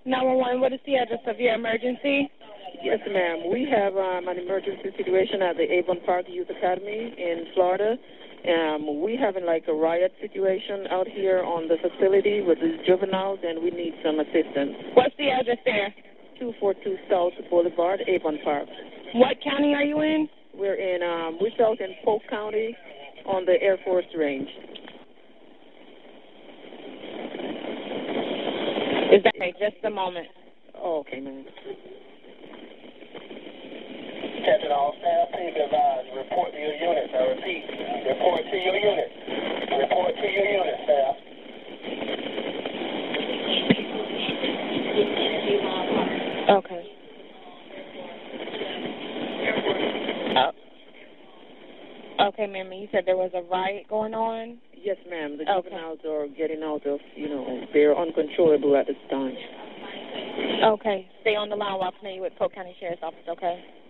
911, what is the address of your emergency? Yes, ma'am. We have an emergency situation at the Avon Park Youth Academy in Florida. We having like a riot situation out here on the facility with the juveniles, and we need some assistance. What's the address there? 242 South Boulevard, Avon Park. What county are you in? We're out in Polk County on the Air Force Range. Is that okay? Just a moment. Oh, okay, ma'am. Attention all staff, please advise. Report to your units. I repeat, report to your units. Report to your units, staff. Okay. Okay, ma'am. You said there was a riot going on? Yes, ma'am. The juveniles are getting out of, they're uncontrollable at this time. Okay. Stay on the line while I connect you with Polk County Sheriff's Office, okay?